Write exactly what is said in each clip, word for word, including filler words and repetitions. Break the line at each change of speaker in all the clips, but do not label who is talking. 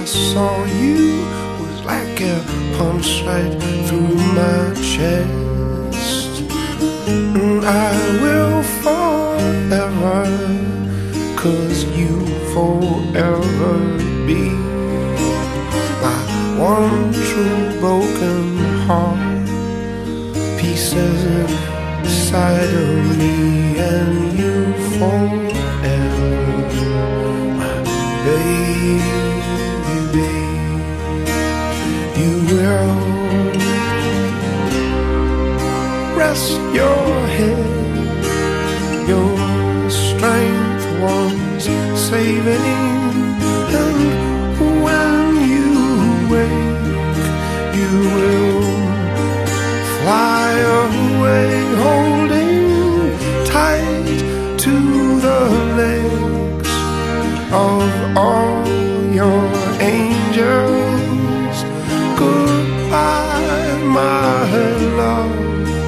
saw you was like a punch right through my chest. And I will forever, 'cause you forever be my one true broken heart, pieces inside of me, and you forever, my baby. You will rest your head, your strength was saving, and when you wake, you will fly away, holding tight to the legs of all your angels. Goodbye, my love,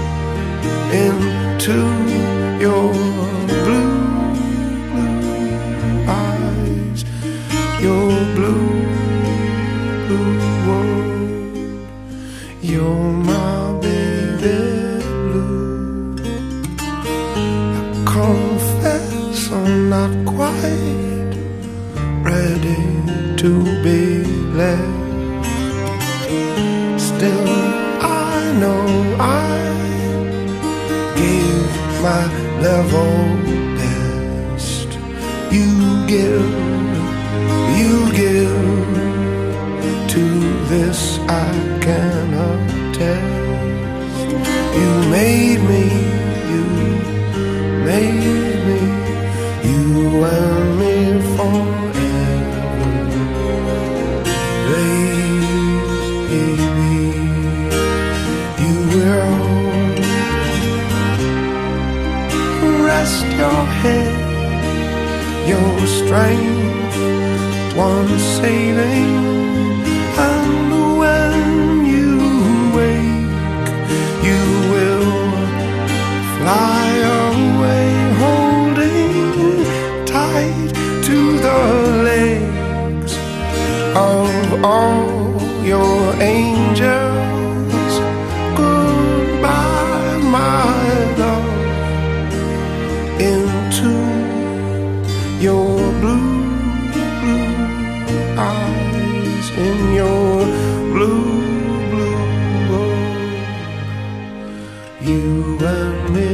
into your blue, blue eyes, your blue, blue world. You're my baby blue. I confess I'm not quite ready to be left. Still, I know I gave my level best. You give, you give, to this I can attest. You made me, you made me, you and me forever, baby. You will rest your head, your strength once saving, and when you wake, you will fly away, holding tight to the legs of all your angels. Goodbye, my love, into your blue, blue eyes, in your blue, blue world. You and me.